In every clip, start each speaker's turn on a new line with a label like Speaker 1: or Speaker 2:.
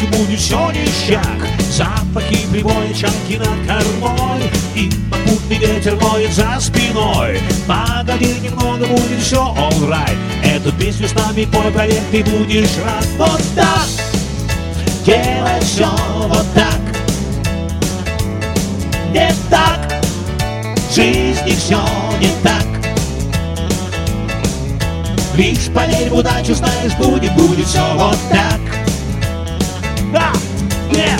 Speaker 1: удачи будет все ништяк. Запахи прибоя, чанки над кормой, и попутный ветер воет за спиной. Погоди немного, будет все alright. Эту песню с нами пой, поверь, ты будешь рад. Вот так, делай все вот так. Не так, в жизни все не так. Лишь поверь в удачу, знаешь, будет все вот так. Yeah.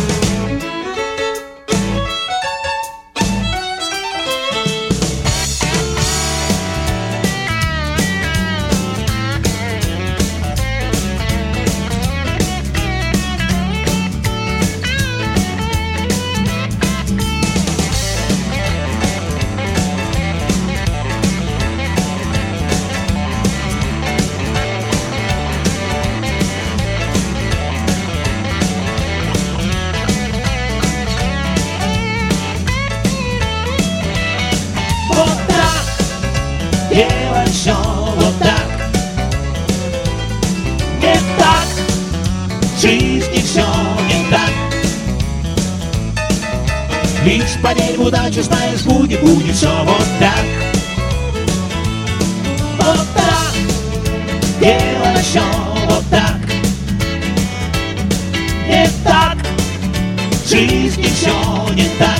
Speaker 1: Делай все вот так. Не так, в жизни все не так. Лишь поверь в удачу, знаешь, будет все вот так. Вот так, делай все вот так. Не так, в жизни все не так.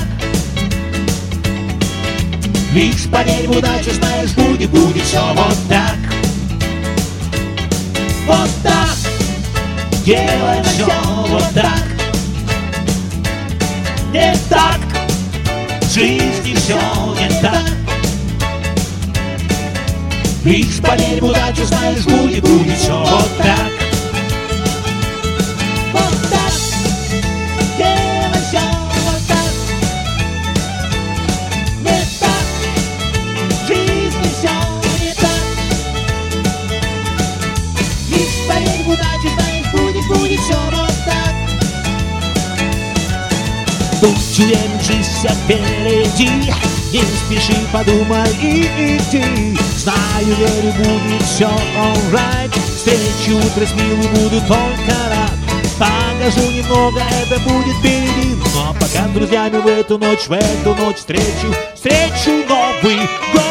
Speaker 1: Лишь поверь в удачу, знаешь, будет все вот так. Вот так, делай все вот так. Не так, в жизни все не так. Лишь поверь в удачу, знаешь, будет все вот так. Вот так, делай все вот так. Не так, в жизни все не так. Лишь поверь в удачу, знаешь, будет все вот так. Тучу мчись впереди, не спеши, подумай и иди. Знаю, верю, будет все alright. Встречу утро с милым, буду только рад. Покажу немного, это будет впереди. Но пока с друзьями в эту ночь встречу Новый год.